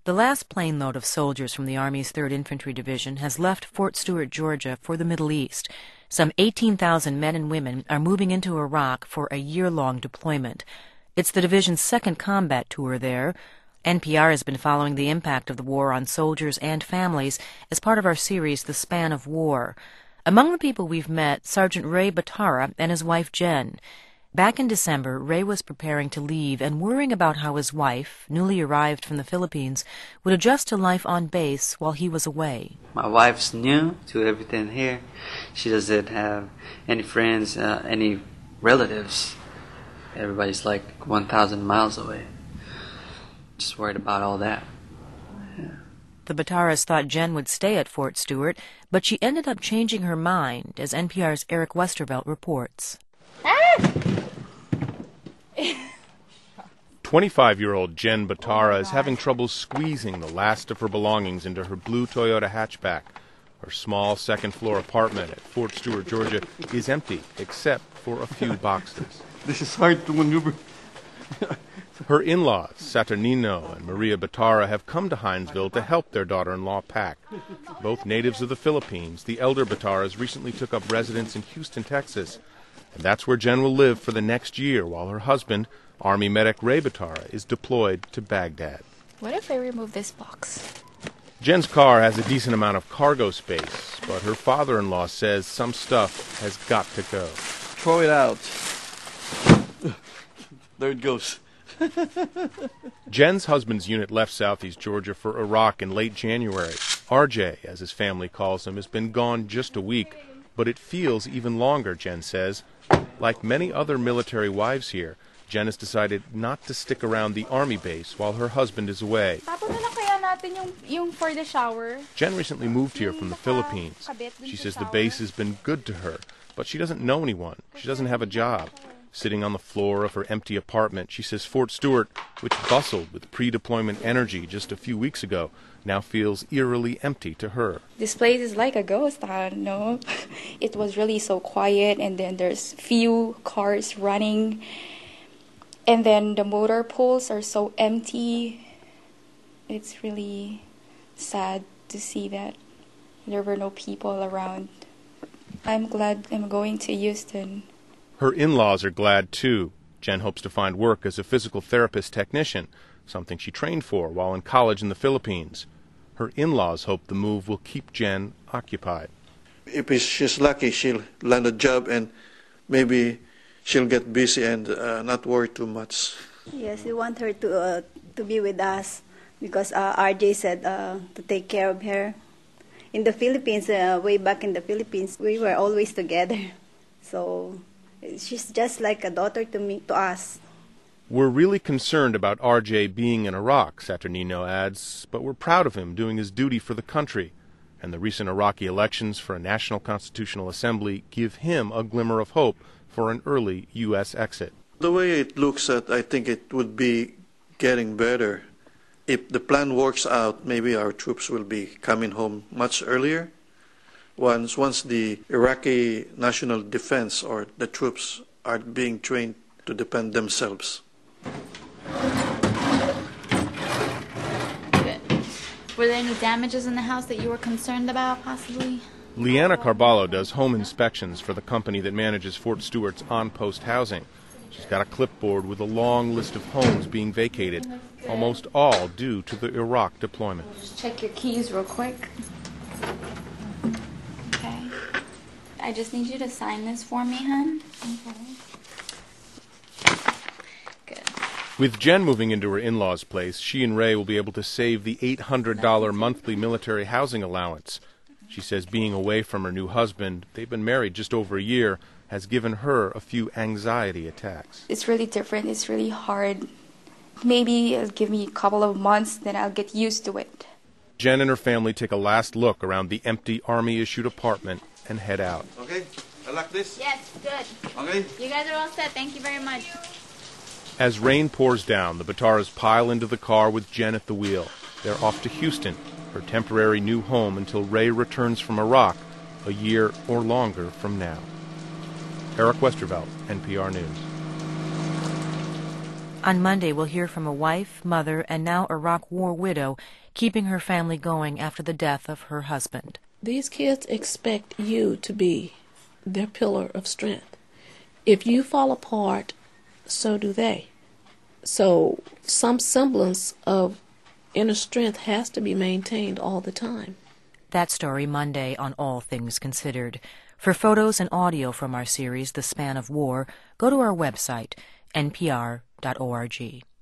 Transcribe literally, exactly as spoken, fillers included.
The last plane load of soldiers from the Army's third Infantry Division has left Fort Stewart, Georgia, for the Middle East. Some eighteen thousand men and women are moving into Iraq for a year-long deployment. It's the division's second combat tour there. N P R has been following the impact of the war on soldiers and families as part of our series, The Span of War. Among the people we've met, Sergeant Ray Batara and his wife Jen. Back in December, Ray was preparing to leave and worrying about how his wife, newly arrived from the Philippines, would adjust to life on base while he was away. My wife's new to everything here. She doesn't have any friends, uh, any relatives. Everybody's like one thousand miles away. Just worried about all that. Yeah. The Bataras thought Jen would stay at Fort Stewart, but she ended up changing her mind, as N P R's Eric Westervelt reports. twenty-five-year-old Jen Batara is having trouble squeezing the last of her belongings into her blue Toyota hatchback. Her small second-floor apartment at Fort Stewart, Georgia, is empty, except for a few boxes. This is hard to maneuver. Her in-laws, Saturnino and Maria Batara, have come to Hinesville to help their daughter-in-law pack. Both natives of the Philippines, the elder Bataras recently took up residence in Houston, Texas. And that's where Jen will live for the next year while her husband, Army medic Ray Batara, is deployed to Baghdad. What if I remove this box? Jen's car has a decent amount of cargo space, but her father-in-law says some stuff has got to go. Throw it out. There it goes. Jen's husband's unit left southeast Georgia for Iraq in late January. R J, as his family calls him, has been gone just a week, but it feels even longer, Jen says. Like many other military wives here, Jen has decided not to stick around the Army base while her husband is away. For the shower. Jen recently moved here from the Philippines. She says the base has been good to her, but she doesn't know anyone. She doesn't have a job. Sitting on the floor of her empty apartment, she says Fort Stewart, which bustled with pre-deployment energy just a few weeks ago, now feels eerily empty to her. This place is like a ghost town, no? It was really so quiet, and then there's few cars running, and then the motor pools are so empty. It's really sad to see that there were no people around. I'm glad I'm going to Houston. Her in-laws are glad, too. Jen hopes to find work as a physical therapist technician, something she trained for while in college in the Philippines. Her in-laws hope the move will keep Jen occupied. If she's lucky, she'll land a job and maybe she'll get busy and uh, not worry too much. Yes, we want her to uh, to be with us because uh, R J said uh, to take care of her. In the Philippines, uh, way back in the Philippines, we were always together. So she's just like a daughter to me, to us. We're really concerned about R J being in Iraq, Saturnino adds, but we're proud of him doing his duty for the country. And the recent Iraqi elections for a National Constitutional Assembly give him a glimmer of hope for an early U S exit. The way it looks at, I think it would be getting better. If the plan works out, maybe our troops will be coming home much earlier. Once, once the Iraqi national defense or the troops are being trained to defend themselves. Good. Were there any damages in the house that you were concerned about, possibly? Leanna Carballo does home inspections for the company that manages Fort Stewart's on-post housing. She's got a clipboard with a long list of homes being vacated, almost all due to the Iraq deployment. Just check your keys real quick. Okay. I just need you to sign this for me, hon. Okay. Good. With Jen moving into her in-laws' place, she and Ray will be able to save the eight hundred dollars monthly military housing allowance. She says being away from her new husband, they've been married just over a year, has given her a few anxiety attacks. It's really different. It's really hard. Maybe it'll give me a couple of months, then I'll get used to it. Jen and her family take a last look around the empty Army-issued apartment and head out. Okay, I like this. Yes, good. Okay. You guys are all set. Thank you very much. As rain pours down, the Bataras pile into the car with Jen at the wheel. They're off to Houston, her temporary new home until Ray returns from Iraq a year or longer from now. Eric Westervelt, N P R News. On Monday, we'll hear from a wife, mother, and now Iraq War widow keeping her family going after the death of her husband. These kids expect you to be their pillar of strength. If you fall apart, so do they. So some semblance of inner strength has to be maintained all the time. That story Monday on All Things Considered. For photos and audio from our series, The Span of War, go to our website, n p r dot org.